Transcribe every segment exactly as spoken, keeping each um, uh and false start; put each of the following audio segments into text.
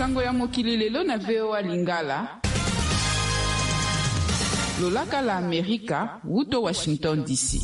Sango ya mokili lelo na V O A Lingala. Lolaka la Amerika, wuto Washington D C.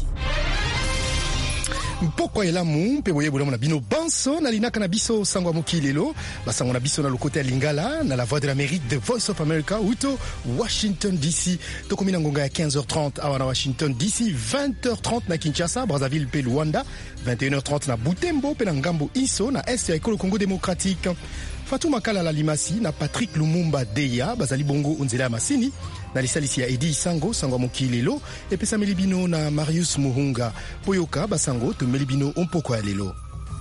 Mpoko elamu mpe boye bola mona bino banso na linaka na biso sango ya mokili lelo basango na biso na lokote ya Lingala na la voix de l'Amérique, The Voice of America wuto Washington D C. Tokomi na ngonga ya quinze heures trente awa na Washington D C, vingt heures trente na Kinshasa, Brazzaville pe Luanda, vingt et une heures trente na Butembo pe na Ngambo Iso na est ya ekolo Congo démocratique. Fatou Makala la Limasi na Patrick Lumumba Deya bazali bongo onzela ya masini na lisalisi ya Edi Sango sango mokili lelo epesa melibino na Marius Muhunga poyoka basango to melibino ompoko ya lelo.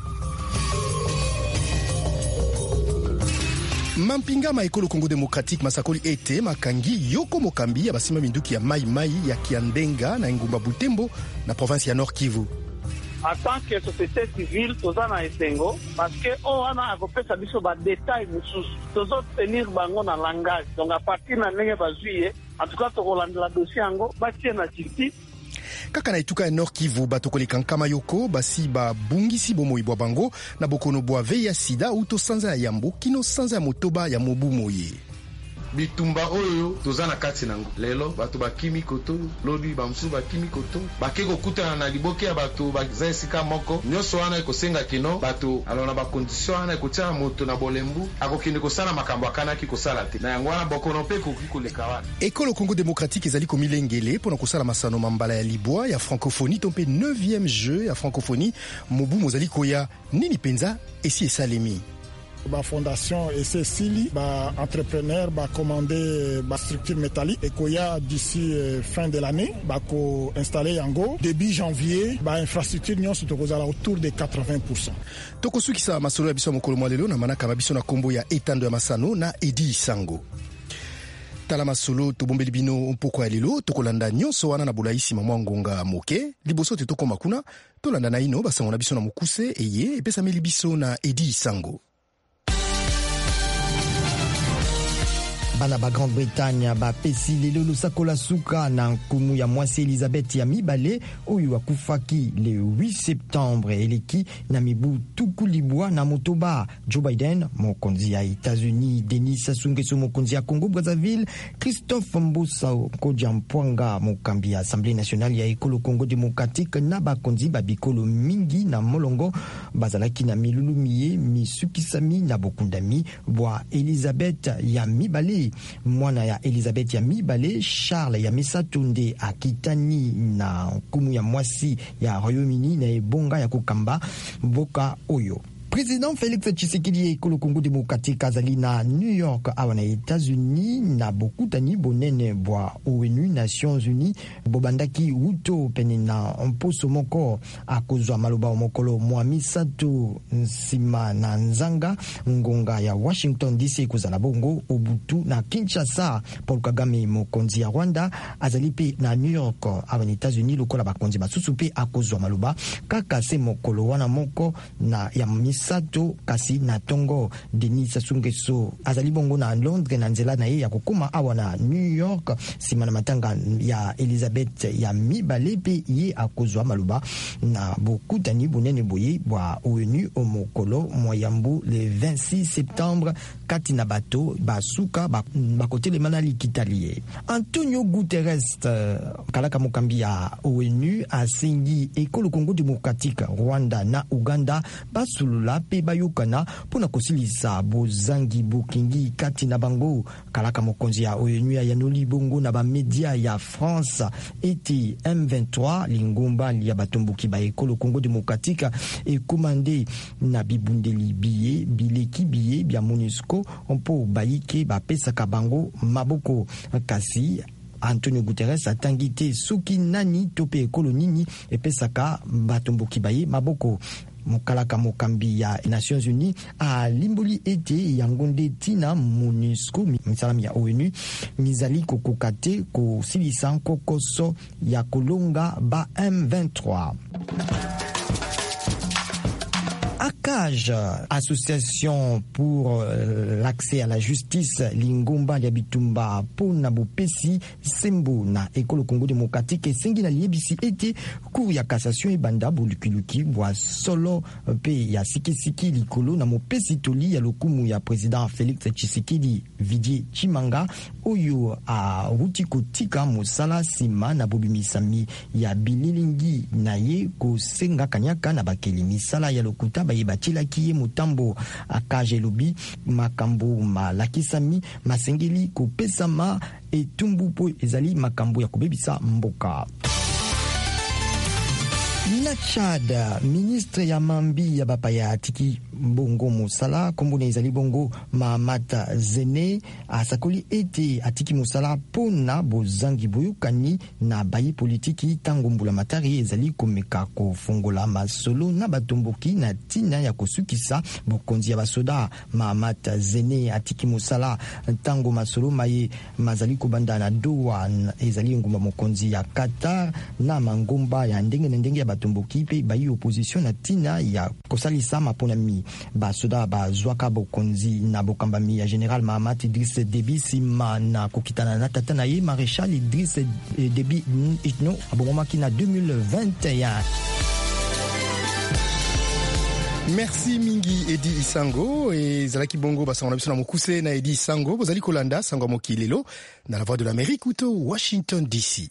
Mampinga ma ekolo Congo démocratique masakoli ete makangi yoko mokambi ya basima minduki ya mai mai ya Kiandenga na Ngumba Butembo na province ya Nord Kivu. En tant que société civile, toza na esengo parce que on a akopesa biso ba détails mususu tozo tenir bango na langage. Donc à partir na ndenge bazuye en tout cas tokolanda la dossier yango batie na justice. Kaka na ituka ya Nord Kivu batokoleka nkama yoko basi ba bungisi bomoi bwa bango na bokono bwa veya sida uto sanza ya yambo kino sanza ya motoba ya mobu moye. Bitumba oyo toza na kati nango lelo bato bakimi koto lodi bamsu bakimi koto bakeko kutana na liboke ya bato baza esika moko nyonso wana ekosenga kino bato alona ba condition wana ekotia moto na bolembu akokende kosala makambo akanaki kosala te na yango wana bokono pe koki koleka wana. Ekolo Congo démocratique ezali komilengele pona kosala masano mambala ya libwa ya francophonie tompe neuvième jeu ya francophonie mobu mozali koya nini penza esi esalemi. Ba fondation et Cécilie, ba entrepreneur, ba commandé ba structure métallique et koya d'ici euh, fin de l'année, ba ko installé yango début janvier, ba infrastructure nyon surtout kozala autour de quatre-vingts pour cent. Toko suki sa masolo ya biso mokolo mwalelo na manaka mabiso na kombo ya etando ya masano na Edi Sango. Tala masolo to bombeli bino mpoko ya lelo tokolanda nyonso wana na bulaisi mwa ngonga moke liboso te toko makuna tolanda na ino basango na biso na mukuse eye epesa meli biso na Edi Sango. Bana ba Grande-Bretagne ba pesi lelo lusakola suka na nkumu ya mwasi Elizabeth ya mibale oyo akufaki le huit septembre eleki na mibu tukulibwa na motoba. Joe Biden mokonzi ya États-Unis, Denis Sassou Nguesso mokonzi ya Congo Brazzaville, Christophe Mbusa Kodja Mpwanga mokambi ya Assemblée nationale ya ekolo Congo démocratique na bakonzi babikolo mingi na molongo bazalaki na milulumie misukisami na bokundami bwa Elizabeth ya mibale. Mwana ya Elizabeth ya mibale Charles ya misatunde akitani na nkumu ya mwasi ya Royaume-Uni na ebonga ya kukamba boka oyo. Président Félix Tshisekedi ekolo Congo démocratique azali na New York awa na États-Unis na bokutani bonene bwa O N U Nations Unies bobandaki uto pene na mposo moko akozwa maloba mokolo mwa misato nsima na nzanga ngonga ya Washington D C kozala bongo obutu na Kinshasa. Paul Kagame mokonzi ya Rwanda azali pe na New York awa na États-Unis lokola bakonzi basusu pe akozwa maloba kaka se mokolo wana moko na ya sato kasi na tongo. Denis Sassou Nguesso azali bongo na Londres na nzela na ye ya kokoma awa na New York sima na matanga ya Elizabeth ya mibale pe ye akozwa maluba na bokutani bonene boye bwa O N U omokolo moyambu le vingt-six septembre kati na bato basuka bakotelema na likitalie. Antonio Guterres kalaka mokambi ya O N U asengi ekolo Congo démocratique, Rwanda na Uganda basulula pe bayokana pona kosilisa bozangi bokingi kati na bango. Kalaka mokonzi ya O N U ya yanoli bongo na ba media ya France eti M vingt-trois lingomba ya batomboki ba ekolo Congo démocratique e commandé na bibundeli biye bileki biye bya MONUSCO mpo bayike bapesaka bango maboko. Kasi Antonio Guterres atangite soki nani tope ekolo nini epesaka batomboki baye maboko. Mokalaka mokambi ya Nations Unies a limboli ete yangonde tina MONUSCO misalami ya O N U mizali kokokate ko silisa kokoso ya kolonga ba M vingt-trois. CAGE, Association pour l'accès à la justice, Lingomba ya Bitumba pona bopesi sembo na ekolo Congo démocratique esengi na liebisi ete cour ya cassation ebanda bolukiluki bwa solo pe ya sikisiki likolo na mopesi toli ya lokumu ya président Félix Tshisekedi Vidi Chimanga oyo a ruti kotika mosala sima na bobimisami ya bililingi na ye kosenga kanyaka na bakeli misala ya lokuta bayebatilaki ye motambo akaje lobi makambo malakisami masengeli kopesama etumbu po ezali makambo ya kobebisa mboka. Na Chad, ministre ya mambi ya bapaya atiki bongo mosala kombona ezali bongo Mahamat Zene asakoli ete atiki mosala pona bozangi boyokani na bayi politiki tango mbula matari ezali komeka kofongola masolo na batomboki na tina ya kosukisa bokonzi ya basoda. Mahamat Zene atiki mosala tango masolo maye mazali kobanda na Doha ezali ngumba mokonzi ya Qatar na mangomba ya ndenge na ndenge ya batomboki pe bayi opposition na tina ya kosalisa maponami basoda bazwaka bokonzi na bokambami ya General Mahamat Idriss Déby sima na kokitana na tata na ye Maréchal Idriss Déby Itno abongomaki na deux mille vingt et un. Merci mingi Edi Isango et Zalaki Bongo basa on a besoin mokuse na Edi Isango bozali kolanda sango mokilelo na la voix de l'Amérique ou Washington D C.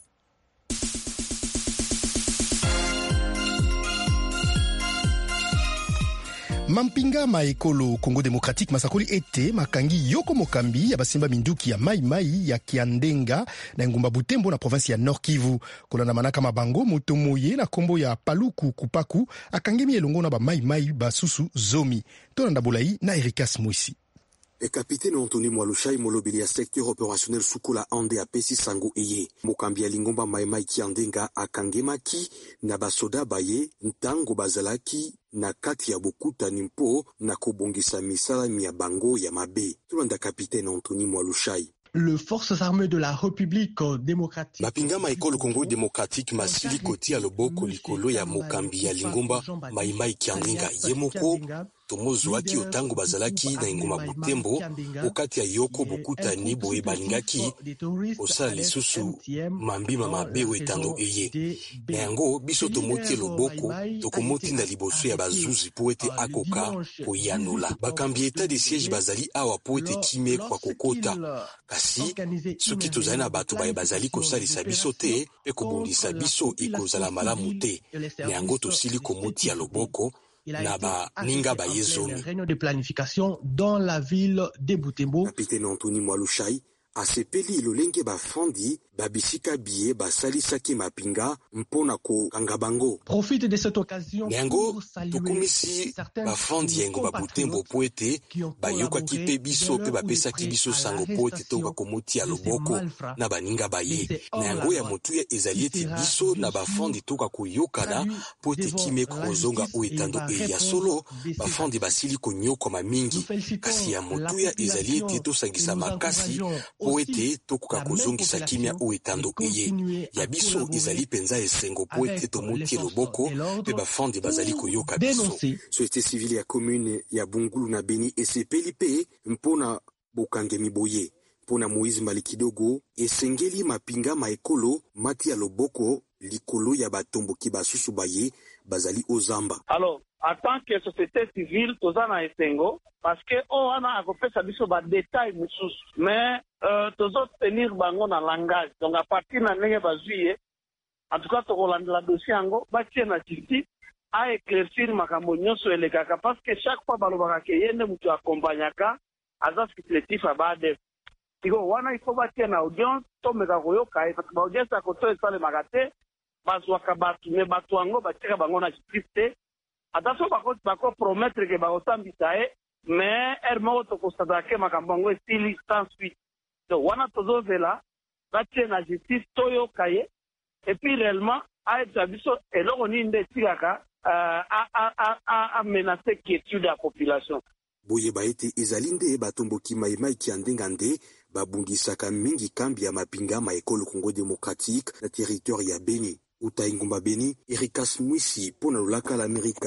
Mampinga maekolo Congo démocratique masakoli ete makangi yoko mokambi ya basimba minduki ya mai mai ya Kiandenga na ngumba Butembo na province ya Nord Kivu kolanda manaka mabango moto moye na kombo ya Paluku Kupaku akangemi elongo na ba mai mai basusu zomi tolanda bolai na Erikas Mwisi. Le capitaine Anthony Mwalushai molobeli ya secteur opérationnel Sukola Ande apesi sango eye. Mokambi ya Lingomba Maimai Kiandenga akangemaki na basoda baye ntango bazalaki na kati ya bokutani mpo na kobongisa misala ya bango ya mabe. Tulanda capitaine Anthony Mwalushai. Le forces armées de la République démocratique. Mapinga maekolo Congo démocratique masili koti ya loboko likolo ya mokambi ya Lingomba Maimai Kiandenga yemoko tomozwaki otango bazalaki na ingoma Butembo okati ya yoko bokutani boye balingaki osala lisusu mambima mabe wetando eye na yango biso tomoti loboko tokomotinda liboso ya bazuzi po ete akoka koyanula bakambi etat de siège bazali awa po ete kime kwa kokota kasi soki tozali na bato baye bazali kosalisa biso te pe kobundisa biso ekozala malamu te na yango tosili komoti ya loboko na ba ninga ba yezomi. Réunion de planification dans la ville de Butembo. Capitaine Anthony Mwalushai asepeli lolenge ba fandi babisika biye basalisaki mapinga mpona ko kangabango. Profite de cette occasion pour saluer certains bafandi yengo ba Butembo poete bayoka kipe biso pe bapesaki biso sango poete tonga komoti ya loboko na baninga baye na yango ya motuya ezalieti biso na bafandi toka koyokana poete kime kozonga oetando e ya solo bafandi basili konyoka mamingi kasi ya motuya ezalieti tosangisa makasi poete tokuka kozongisa kimia oetando eye ya biso ezali penza esengo poete tomuti loboko pe bafandi bazali koyoka biso. Société civile ya commune ya Bungulu na Beni esepeli pe mpona bokangemi boye mpona Moïse Malikidogo esengeli mapinga maekolo mati ya loboko likolo ya batomboki basusu baye bazali ozamba. Alors en tant que société civile tozana esengo parce que on a akopesa biso ba détail mususu mais euh tozo tenir bango na langage donc à partir na ndenge bazuye en tout cas tokolandela dossier yango batie na justice a éclaircir makambo nyonso elekaka parce que chaque fois balobaka ke yende mutu akompanyaka aza supplétif abade tiko wana il faut batie na audience tomeka koyoka parce que audience akoto esale makate bazwaka batu me batu yango batika bango na justice te attention bako bako promettre ke bakosambisa e mais ermo tokosata ke makambo yango estili sans suite donc wana tozozela batie na justice toyoka ye et puis réellement aeta biso eloko nini nde etikaka a menacer quiétude ya population. Boye baete ezali nde batomboki Maimai Kiandenga nde babungisaka mingi kambi ya mapinga maekolo Congo démocratique na territoire ya Beni. Utaingumba Beni, Erikas Mwisi pona lulaka l'Amerika.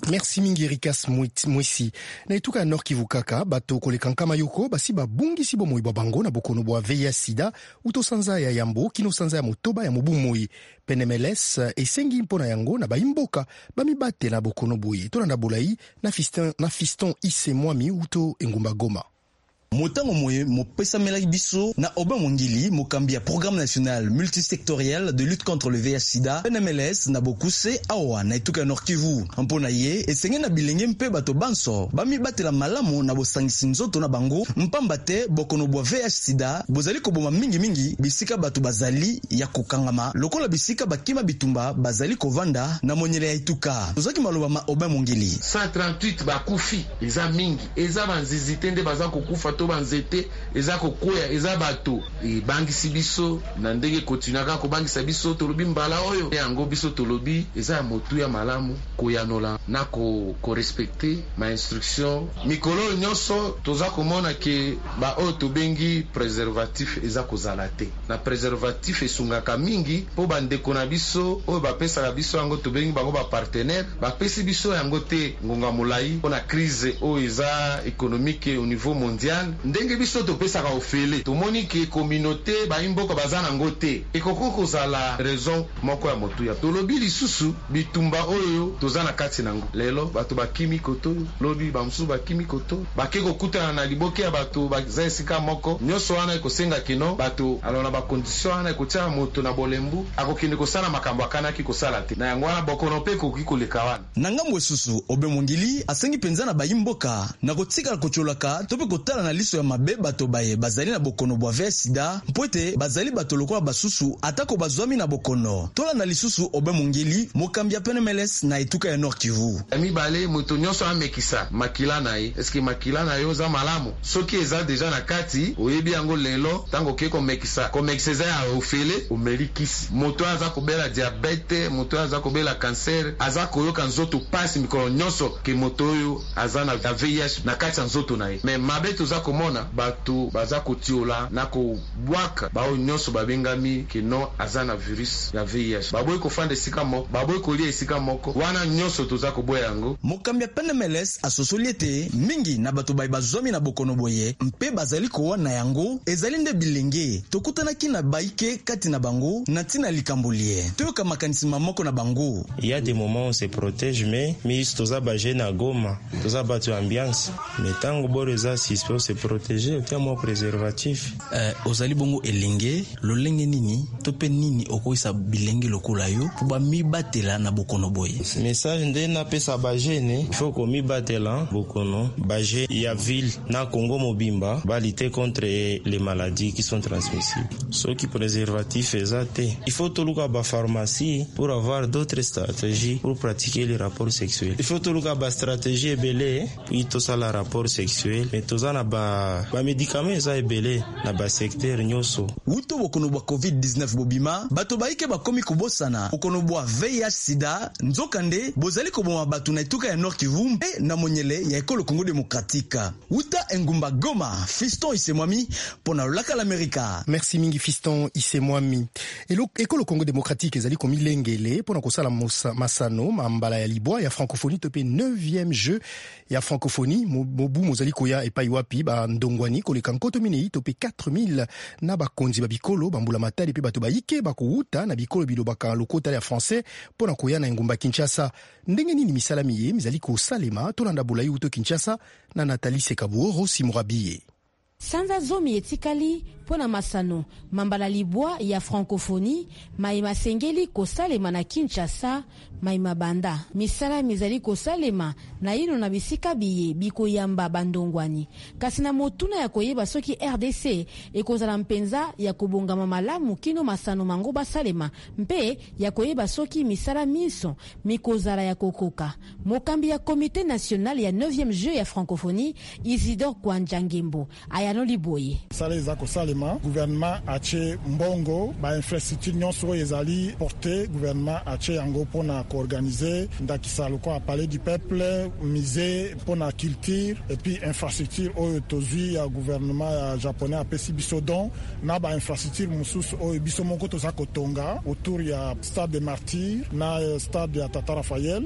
Merci mingi Rikas Mwisi. Na etuka Nord Kivu kaka bato kolekankama yoko basi babungisi bomoi babango na bokono bwa V I H sida uto sanza ya yambo kino sanza ya motoba ya mobumoi. P N M L S esengi mpona yango na baimboka bamibate na bokono boye. Tolanda bolai na fiston, na fiston ise mwami uto engumba Goma. Motango moye mopesa melaki biso na Oba Mwangili mokambi ya programme national multisectoriel de lutte contre le V I H sida P N M L S na bokuse awa na etuka Nord Kivu. Mpona ye esenge na bilenge mpe bato banso bami batela malamu na bosangisi nzoto na bango mpamba te bokono bwa V I H sida bozali koboma mingi mingi bisika bato bazali ya kokangama lokola bisika bakima bitumba bazali kovanda na monyele ya etuka. Tozaki maloba ma Oba Mwangili cent trente-huit bakufi eza mingi eza banzizite nde baza kokufa to banzete eza kokoya eza bato e bangisi biso na ndenge kotinaka ko bangisa biso tolobi mbala oyo yango biso tolobi eza motu ya malamu koyanola na ko ko respecter ma instruction mikolo nyonso toza komona ke ba oyo tobengi preservatif eza kozala te na preservatif esungaka mingi po bandeko na biso oyo bapesaka biso yango tobengi bango ba partenaire bapesi biso yango te ngonga molai mpona crise oyo eza économique au niveau mondial ndenge biso topesaka ofele tomoni ke communauté baimboka baza nango te ekoko kozala raison moko ya motuya tolobi lisusu bitumba oyo toza na kati nango lelo bato bakimi koto lobi bamsusu bakimi koto bake kokutana na liboke ya bato baza esika moko nyonso wana ekosenga kino bato alona bakondition wana ekotia moto na bolembu akokende kosala makambo akanaki kosala te na yango wana bokono mpe koki koleka wana na ngambo esusu Obe Mwangili asengi penza na baimboka na kotikala kocholaka tope kotala na liso ya mabe bato baye bazali na bokono bwa V I H sida mpoete bazali bato lokola basusu atako bazwami na bokono tola na lisusu Obe Mwangili mokambi ya P N M L S na etuka ya Nord Kivu. Ami bale moto nyonso amekisa makila na ye eske makila na yo za malamu soki eza deja na kati oyebi yango lelo tango ke komekisa komekisa eza ya ofele omelikisi moto aza kobela diabete moto aza kobela cancer aza koyoka nzoto pasi mikolo nyonso ke moto oyo aza na V I H na kati ya nzoto na ye me mabe toza komona bato baza kotiola na kobwaka bao nyonso babengami ke no aza na virus ya V I H baboyi kofanda esika moko baboyi kolia esika moko wana nyonso toza koboya yango. Mokambi ya P N M L S asosoli ete mingi na bato baye bazwami na bokono boye mpe bazali kowana yango ezali nde bilenge tokutanaki na baike kati na bango na ntina likambolie toyoka makanisi mamoko na bango. Il y a des moments où on se protège mais mis toza baje na Goma toza bato ambiance mais tango boreza sispo se protéger otia mo préservatif. Euh, ozali bongo elenge lolenge nini tope nini okoisa bilenge lokola yo po ba mibatela na bokono boye. Message nde na pesa bajene il faut ko mibatela bokono baje ya ville na Congo mobimba ba lutter contre les maladies qui sont transmissibles. Ceux qui préservatif ezate il faut toluka ba pharmacie pour avoir d'autres stratégies pour pratiquer les rapports sexuels. Il faut toluka ba stratégie ebele puis to sala rapport sexuel mais to zana ba ba médicaments za ebele na ba secteur nyoso. Wuto bokono bwa covid dix-neuf bobima bato baike bakomi kobosana bokono bwa V I H sida nzokande bozali koboma bato na etuka ya Nord Kivu mpe na monyele ya ekolo Congo démocratique. Wuta engumba Goma Fiston Isemwami pona laka l'América. Merci mingi Fiston Isemwami. Elo ekolo Congo démocratique ezali komi lengele pona kosala masano mambala ya libwa ya francophonie tope neuvième jeu ya francophonie mobu mozali koya epai wapi ba ndongwani koleka nkoto minei tope quatre mille na bakonzi ba bikolo bambula matali pe bato baike bakouta na bikolo bilobaka lokota ya français pona koya na ngumba Kinshasa. Ndenge nini misala miye mizali ko salema tolanda bulai uto Kinshasa na Nathalie Sekabo Rossi Murabiye. Sanza zomi etikali pona masano mambala libwa ya francophonie maima sengeli kosalema na Kinshasa maima banda misala mizali kosalema na ino na bisika biye biko yamba bandongwani kasi na motuna ya koyeba soki R D C ekozala mpenza ya kobongama malamu kino masano mango basalema mpe ya koyeba soki misala miso mikozala ya kokoka. Mokambi ya komite national ya neuvième jeu ya francophonie Isidore Kwanjangembo ayano liboye sale za kosalema gouvernement ache mbongo ba infrastructure nyonso ezali porté gouvernement ache yango pona organiser ndakisa loko palais du peuple musée pona culture et puis infrastructure oyo tozui ya gouvernement ya japonais apesi biso don na ba infrastructure mususu oyo biso moko toza kotonga autour ya stade des martyrs na stade ya Tata Raphaël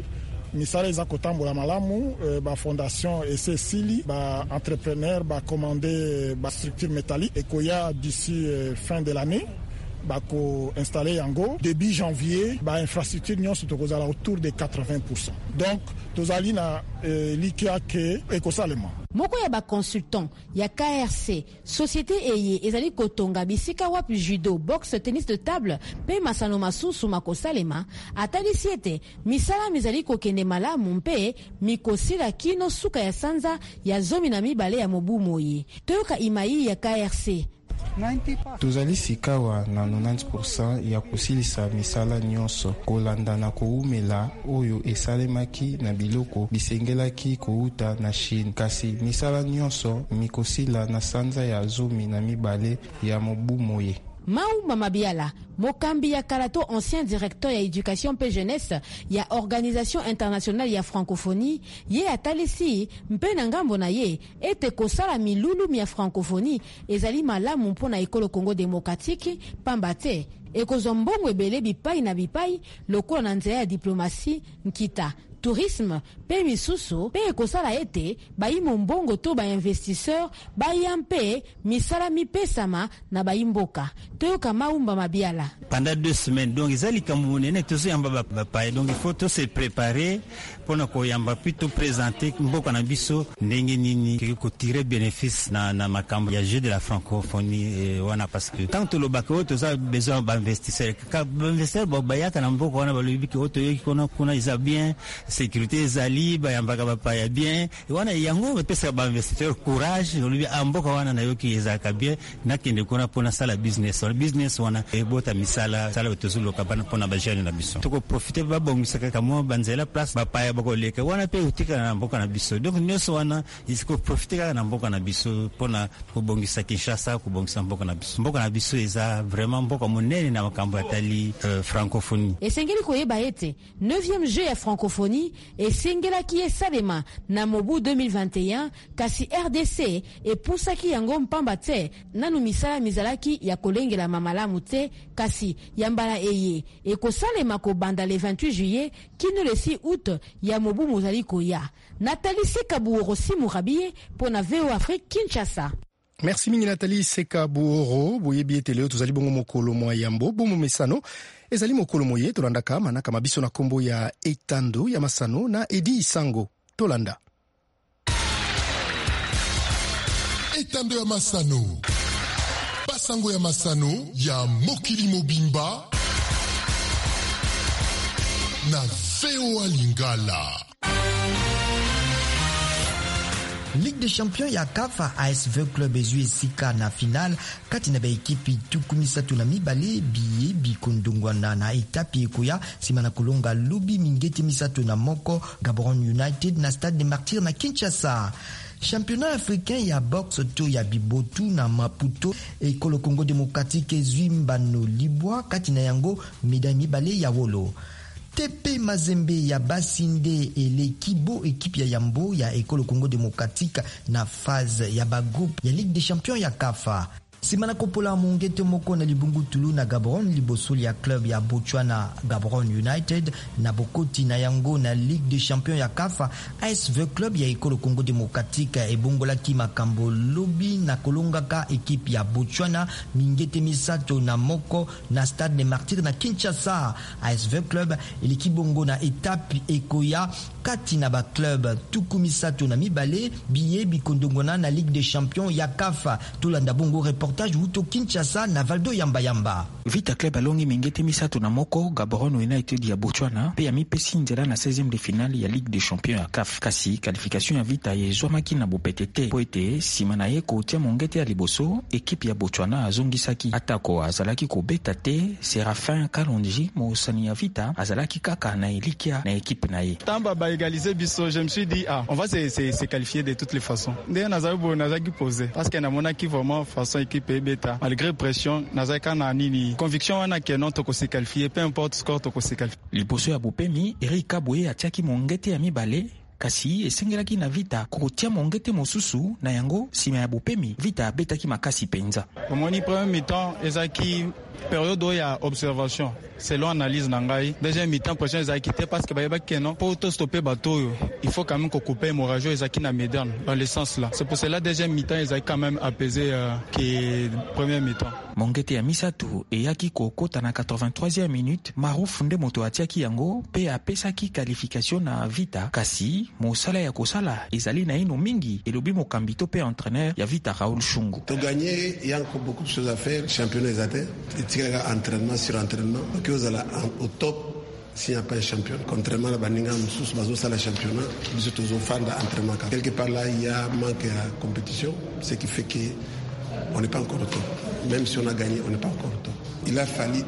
misala eza kotambola malamu. euh, ba fondation ese sili ba entrepreneur ba commandé ba structure métallique ekoya d'ici euh, fin de l'année bako installé yango début janvier ba infrastructure nyonso tokozala autour de quatre-vingts pour cent. Donc tozali na euh, likia ke ekosalema moko ya ba consultant ya K R C société eye ezali kotonga bisika wapi judo boxe tennis de table pe masano masusu makosalema atalisi ete misala mizali kokende malamu mpe mikosila kino suka ya sanza ya zomi na mibale ya mobu moye toyoka imai ya K R C. tozali sikawa na ninety percent ya kosilisa misala nyonso kolanda na koumela oyo esalemaki na biloko bisengelaki kouta na Chine kasi misala nyonso mikosila na sanza ya zomi na mibale ya mobu moye. Mau Mamabiala, mokambi ya kalato ancien directeur ya éducation pe jeunesse ya organisation internationale ya francophonie ye atalisi mpe na ngambo na ye ete kosala milulu ya francophonie ezali malamu mpona ekolo Congo démocratique pamba te ekozwa mbongo ebele bipai na bipai lokola na nzela ya diplomatie nkita tourisme pe misusu pe ekosala ete bayimo mbongo to ba investisseur bayampe misala mipesama na bayimboka toyoka Maumba Mabiala. Pendant deux semaines donc ezali kamunene tozo yamba ba donc il faut to se préparer pour na ko yamba plutôt présenter mboka na biso ndenge nini ko tirer bénéfice na na makambo ya jeu de la francophonie wana parce que tant to lobako to za besoin ba investisseur ka investisseur ba bayaka na mboka wana ba lobiki oto yoki kona kuna isa bien sécurité ezali bayambaka bapaya bien wana yango pesa ba investisseur courage olobi amboka wana na yoki ezaka bien nakende kuna pona sala business or business wana ebota misala sala tozulo kapana pona ba jeune na biso toko profiter ba bongisa kaka mo banzela place bapaya bako leka wana pe utika na mboka na biso donc nyoso wana isiko profiter na mboka na biso pona ko bongisa Kinshasa ko bongisa mboka na biso mboka na biso eza vraiment mboka monene na makambo atali euh, francophonie esengeli koyeba ete neuvième jeu ya francophonie et sengelaki esalema na mobu deux mille vingt et un kasi R D C epusaki yango mpamba te nanu misala mizalaki ya kolengela mamalamu te kasi yambala eye ekosalema kobanda le vingt-huit juillet kino le six août ya mobu mozali koya. Nathalie Sekabuoro Simurabie pour na V O Afrique Kinshasa. Merci mingi Nathalie Sekabuoro boyebi ete leo tozali bongo mokolo mwa yambo bomo mesano ezali mokolo moye tolandaka manaka mabiso na kombo ya etando ya masano na Edi Isango tolanda etando ya masano basango ya masano ya mokili mobimba na V O A Lingala. Ligue des champions ya kafa A S V Club ezwi esika na final kati na ba ekipi tukumisatu na mibale biye bikondongwana na etape ekoya sima na kolonga lubi mingeti misatu na moko Gaborone United na Stade des Martyrs na Kinshasa. Championnat africain ya boxe to ya Bibotu na Maputo ekolo Congo démocratique ezwi mbano libwa kati na yango médaille mibale ya wolo. T P Mazembe ya Basinde ele Kibo équipe ya Yambo ya Ekolo Congo démocratique na phase ya ba groupe ya Ligue des champions ya kafa. Simana kopola mongete moko na libungu tulu na Gaborone libosoli ya club ya Botswana Gaborone United na bokoti na yango na Ligue des champions ya kafa A S V Club ya Ekolo Congo démocratique ebongola ki makambo lobi na kolongaka équipe ya Botswana mingete misato na moko na Stade des Martyrs na Kinshasa. A S V Club eliki bongo na étape ekoya kati na ba club tukumisato na mibale biye bikondongona na Ligue des champions ya kafa tolanda bongo reportage Wuto Kinshasa na Valdo Yamba Yamba. Vita Club alongi mingete misato na moko Gaborone United ya Botswana pe ya mipesi nzela na seizième de finale ya Ligue des champions ya C A F kasi qualification ya Vita ye zwamaki na bopetete po ete sima na ye kotia mongete ya liboso ekipe ya Botswana azongisaki atako azalaki kobeta te Séraphin Kalonji mosani ya Vita azalaki kaka na elikia na ekipe na ye tamba ba égaliser biso. Je me suis dit ah on va se se, se qualifier de toutes les façons ndé nazabo nazaki poser parce que na monaki vraiment façon équipe beta malgré pression nazaka na nini conviction wana que non toko se qualifier peu importe score toko se qualifier. Liboso ya Bopemi Eric Kabwe atiaki mongete ya mibale kasi esengelaki na Vita kotia mongete mosusu na yango sima ya Bopemi Vita betaki makasi penza. Omoni premier mi-temps ezaki période où il y a observation selon analyse nangai deuxième mi-temps prochain ils ont quitté parce que bah que non pour tout stopper bateau il faut quand même qu'on coupe hémorragie ils ont qui na médane dans le sens là c'est pour cela deuxième mi-temps ils ont quand même apaisé euh, que premier mi-temps. Mongete ya misatu eyaki kokota na quatre-vingt-troisième minute Marouf nde moto atiaki yango pe apesaki qualification na Vita kasi mosala ya kosala ezali na ino mingi elobi mokambito pe entraîneur ya Vita Raoul Shungu. To gagner il y a encore beaucoup de choses à faire championnat exaté tika entraînement sur entraînement que vous allez au top. S'il n'y a pas un champion, contrairement à Baninga, Moussous, Bazo, ça le championnat, nous sommes aux fans d'entraînement. Quelque part là, il y a un manque de compétition, ce qui fait qu'on n'est pas encore au top. Même si on a gagné, on n'est pas encore au top. Il a fallu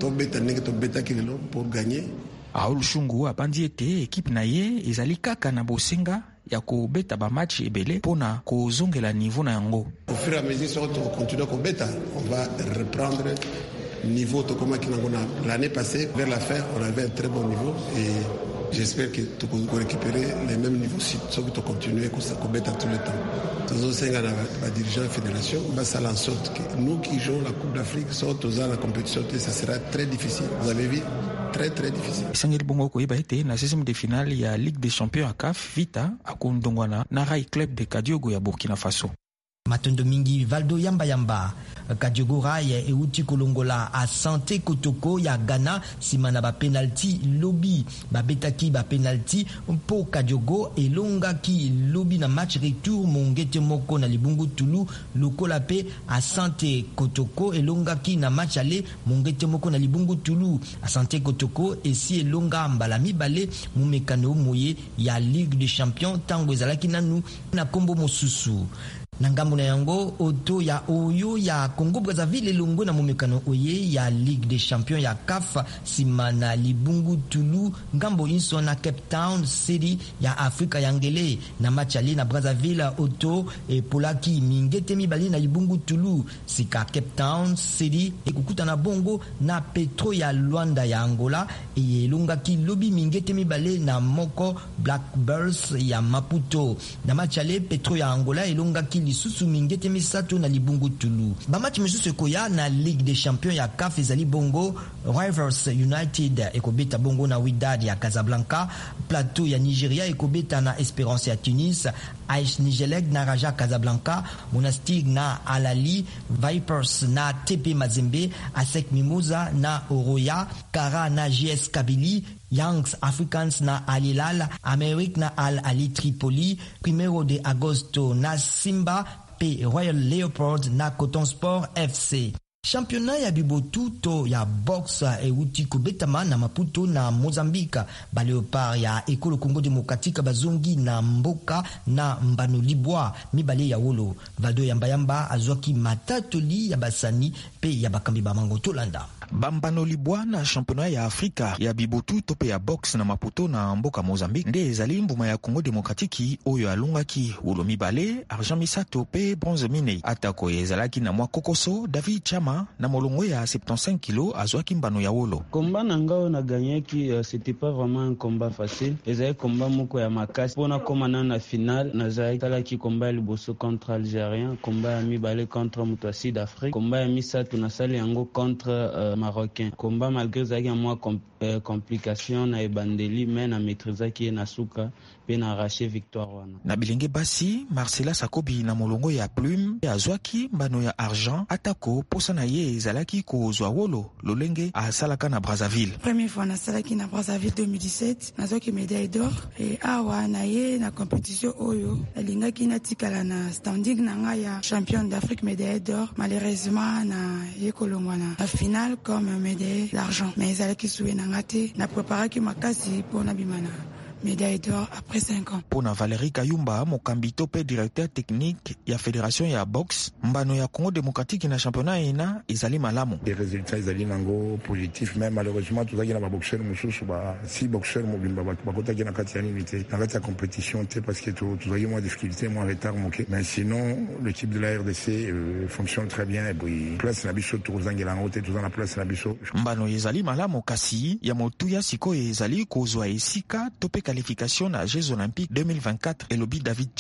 pour gagner. Raoul Shungu abandi ete équipe na ye ezali kaka na bosenga ya kobeta ba match ebele pona kozongela niveau na yango. Au fur et à mesure si on continue à kobeta, on va reprendre niveau Tokoma Kinangona. L'année passée, vers la fin, on avait un très bon niveau et j'espère que tu peux récupérer les mêmes niveaux si tu continues à combattre tout le temps. Tous les dirigeants de la fédération, on va faire en sorte que nous qui jouons la Coupe d'Afrique, sortons dans la compétition, ça sera très difficile. Vous avez vu? Très très difficile. Sangir bongo ko ibaite na seizième de finale ya Ligue des Champions à C A F Vita akondongwana na Rai Club de Kadiogo ya Burkina Faso. Matondo mingi Valdo Yamba Yamba Kadiogo Rai e uti kolongola a Santé Kotoko ya Ghana simana ba penalty lobby ba betaki ba penalty mpo Kadiogo elonga ki lobby na match retour mongete moko na Libungu Tulu lokola pe a Santé Kotoko elonga ki na match aller mongete moko na Libungu Tulu a Santé Kotoko esi elonga mbala mibale mumekano moye ya Ligue des Champions tango ezalaki nanu na kombo mosusu. Nangambo na yango oto ya oyo ya Congo Brazzaville longo na momekano oye ya Ligue des Champions ya C A F simana Libungu Tulu ngambo inso na Cape Town City ya Afrika ya ngele na machali na Brazzaville oto e polaki mingete mibali na Libungu Tulu sika Cape Town City ekukuta na bongo na Petro ya Luanda ya Angola e longa ki lobi mingete mibale na moko Blackbirds ya Maputo na machali Petro ya Angola elonga ki lisusu mingete misato na Libungu Tulu. Ba match misusu koya na Ligue des Champions ya C A F ezali bongo Rivers United ekobeta bongo na Wydad ya Casablanca, Plateau ya Nigeria ekobeta na Espérance ya Tunis, A S Nigelec na Raja Casablanca, Monastir na Alali, Vipers na T P Mazembe, Asec Mimosa na Oroya, Kara na J S Kabylie, Young Africans na Al Hilal, Amerique na Al Ali Tripoli, Primero de Agosto na Simba, P Royal Leopards na Coton Sport F C. Championnat ya bibotuto ya boxe e uti kobetama na Maputo na Mozambique. Ba Leopard ya Ekolo Congo Demokratika bazongi na mboka na Mbano Libwa mibale ya wolo. Vado Yamba Yamba azwaki matatoli ya basani pe ya bakambi ba mango tolanda. Bambano Libwa na championnat ya Afrika ya bibotuto pe ya boxe na Maputo na mboka Mozambique nde ezali mbuma ya Congo Demokratiki oyo alongaki wolo mibale argent misato pe bronze mine atako ezalaki na mwa kokoso David Chama na molongo ya soixante-quinze kilos azwaki mbano ya wolo. Combat nangao na gagné uh, c'était pas vraiment un combat facile. Ezali combat moko ya makasi pona komana na finale na zai kala ki combat liboso contre Algérien, combat ya mibale contre Mutasi d'Afrique, combat ya misato na sali yango contre uh, Marocain. Combat malgré zaki moi com euh, complication na ebandeli mais na maîtrise ki na suka pe na arraché victoire wana. Na bilenge basi Marcela Sakobi na molongo ya plume azwaki mbano ya argent atako posa na ye ezalaki kozwa wolo lolenge asalaka na Brazzaville. Première fois na salaki na Brazzaville deux mille dix-sept nazwaki médaille d'or et awa na ye na compétition oyo alingaki na tikala na standing na nga ya champion d'Afrique médaille d'or malheureusement na ye kolongwa na finale comme médaille d'argent mais ezalaki suwe na ngate na préparaki makasi pona bimana médaille d'or après cinq ans. Pona Valérie Kayumba, mokambito pe directeur technique ya fédération ya boxe, mbano ya Congo démocratique na championnat ena ezali malamu. Les résultats ezali nango positif mais malheureusement tout ça na ba boxeur mususu ba si boxeur mobimba ba bakota na kati ya limité na kati ya compétition té parce que tout tout moins difficulté moins retard moqué mais sinon le type de la R D C euh, fonctionne très bien et puis place na biso tout zangela ngote tout na place na biso. Mbano ezali malamu kasi ya motuya siko ezali kozwa esika tope qualification à Jeux Olympiques deux mille vingt-quatre et lobby David Chama.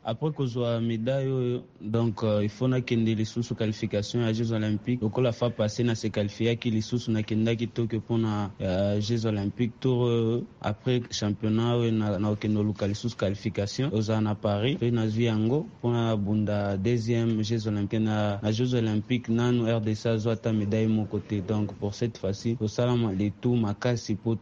après kozwa médaille oyo donc uh, il faut nakende lisusu qualification ya Jeux olympiques lokola fa passé na se qualifiaki lisusu nakendaki Tokyo mpona uh, Jeux olympiques tour uh, après championnat oyo na, na okende oluka lisusu qualification ozala na Paris pe nazwi yango mpona bunda deuxième Jeux olympiques na, na Jeux olympiques nanu R D C azwa ata médaille moko te donc pour cette fois-ci tosalama le tout makasi po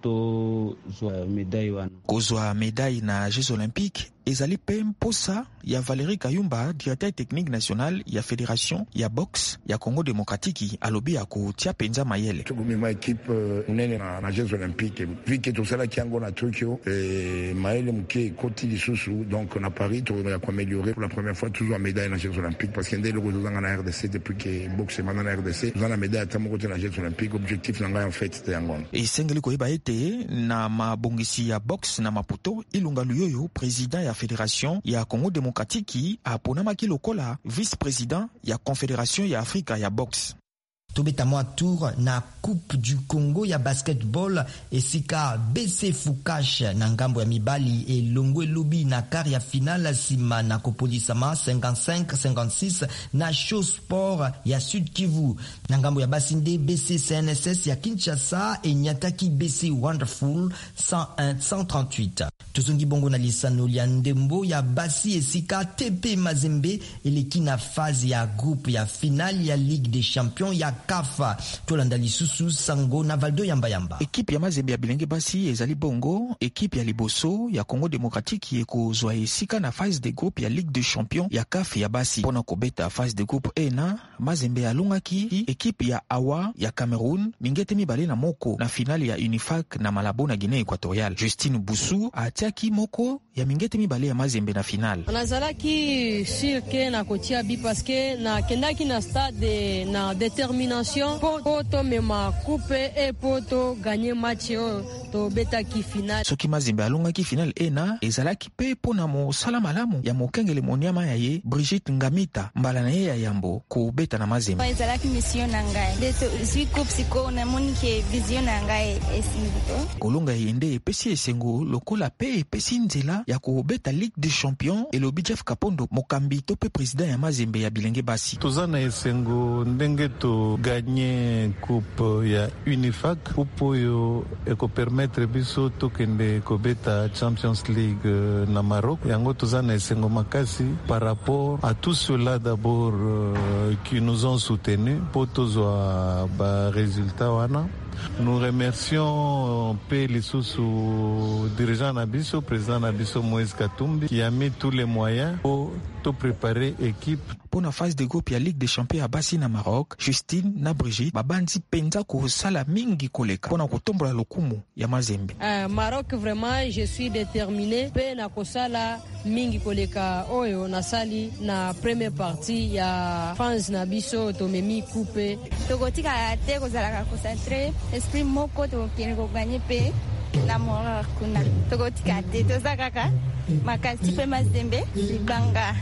tozwa médaille wana kozwa médaille na Jeux olympiques ezali pe mposa ya Valérie Kayumba, directeur technique national ya fédération ya boxe ya Congo démocratique alobi ya kotia penza mayele tukumima équipe unene na, na Jeux olympiques viki tosala kiango na Tokyo et mayele mke koti lisusu donc na Paris to ya améliorer pour la première fois toujours une médaille na Jeux olympiques parce que ndé le kozanga na R D C depuis que boxe maintenant na R D C na médaille tamo kote na Jeux olympiques objectif nanga en fait c'était yango et sengeli ko ete na mabongisi ya boxe na Maputo Ilunga Luyoyo président ya fédération ya Congo démocratique aponamaki lokola vice-président ya confédération ya Afrika ya boxe. Tobeta mwa tour na Coupe du Congo ya basketball esika B C Fukash na ngambo ya mibali e Longwe Lobi na kari ya finale sima na kopolisama cinquante-cinq cinquante-six na Show Sport ya Sud Kivu na ngambo ya basinde B C C N S S ya Kinshasa e Nyataki B C Wonderful cent un cent trente-huit. Tuzungi bongo na lisano ya ndembo ya basi esika T P Mazembe eleki na phase ya groupe ya finale ya Ligue des Champions ya Kafa tolanda lisusu sango na Valdo Yamba Yamba. Équipe ya Mazembe ya bilenge basi ezali bongo équipe ya liboso ya Congo démocratique ekozwa esika na phase de groupe ya Ligue des Champions ya C A F ya basi pona kobeta phase de groupe E na Mazembe alongaki équipe ya Awa ya Cameroun mingete mibale na moko na finale ya Unifac na Malabo na Guinée équatoriale. Justine Boussou atiaki moko ya mingete mibale ya Mazembe na finale. Nazalaki sur ke na kotia bi parce que na kendaki na stade na détermination pour to mema coupe et pour to gagner match to beta ki finale. Soki Mazembe alongaki finale ena ezalaki pe pona mo sala malamu ya mokengele moniama ya ye Brigitte Ngamita mbala na ye ya yambo ko beta na Mazembe. Ezalaki mission na ngai deto si coupe siko na monike vision na ngai esimito. Kolonga yende epesi esengo lokola pe epesi nzela ya ko beta Ligue des Champions et le Jeff Kapondo mokambi to pe président ya Mazembe ya bilenge basi. Tozana esengo ndenge to gagner coupe ya Unifac coupe yo eko permettre biso tokende kobeta Champions League na Maroc yango tozana esengo makasi par rapport à tout cela d'abord euh, qui nous ont soutenus pour tozwa ba résultat wana. Nous remercions P. Lissousou, dirigeant Nabiso, président Nabiso Moïse Katumbi, qui a mis tous les moyens pour tout préparer l'équipe. Pour la phase de groupe, il y a Ligue des Champions à Bassi na Maroc, Justine na Brigitte, Babandi Penza ko sala mingi koleka. Pour na kotombola lokumu ya Mazembe. Euh, Maroc vraiment, je suis déterminé. Pe na kosala mingi koleka oyo na sali na première partie ya France na biso to memi coupe. Tokotika te kozala concentré. Esprit moko to kene ko gagner pe la mort kuna tokotika te tozakaka makasi pe Mazembe libanga.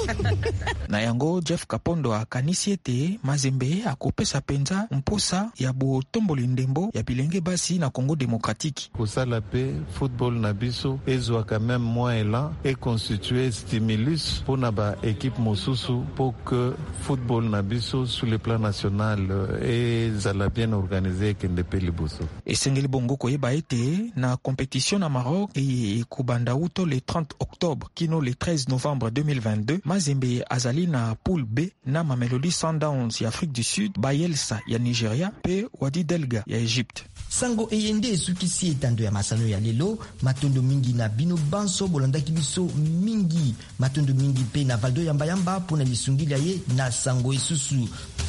Na yango Jeff Kapondo akanisi ete Mazembe akopesa penza mposa ya botomboli ndembo ya bilenge basi na Congo démocratique. Kosala pe football na biso ezwa quand même moins élan et constituer stimulus pour na ba équipe mosusu pour que football na biso sur le plan national et zala bien organisé kende pe liboso. Esengeli bongo koyeba ete na compétition na Maroc et kubanda uto le trente octobre kino le treize novembre deux mille vingt-deux Mazembe azali na poule B na Mamelodi Sundowns ya Afrique du Sud, Bayelsa ya Nigeria pe Wadi Delga ya Egypte. Sango eyende esukisi etando ya masano ya lelo matondo mingi na bino banso bolandaki biso mingi matondo mingi pe na Valdo Yamba Yamba pona lisungili ye na sango esusu.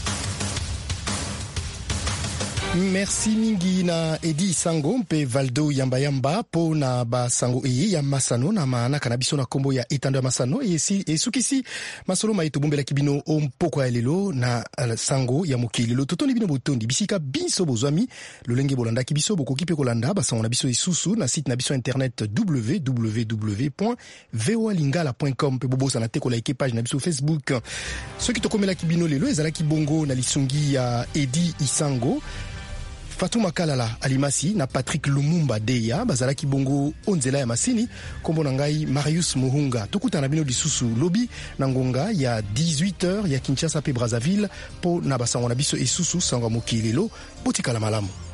Merci mingi na Edi Sango mpe Valdo Yamba Yamba po na ba sango eye ya masano na maana kanabiso na kombo ya etando ya masano esi esukisi masolo maito bombela kibino ompoko ya lelo na uh, sango ya mokili lelo totoni bino botondi bisika biso bozwami lolenge bolanda kibiso bokoki pe kolanda ba sango na biso isusu na site na biso internet w w w point voa lingala point com pe bobosa na teko like page na biso Facebook. Soki tokomela kibino lelo ezala kibongo na lisungi ya Edi Isango Fatuma Kalala Alimasi na Patrick Lumumba Deya bazalaki bongo onzela ya masini kombo na ngai Marius Muhunga tokutana bino lisusu lobi na ngonga ya dix-huit heures ya Kinshasa pe Brazzaville po na basango na biso isusu sango mokili lelo botikala malamu.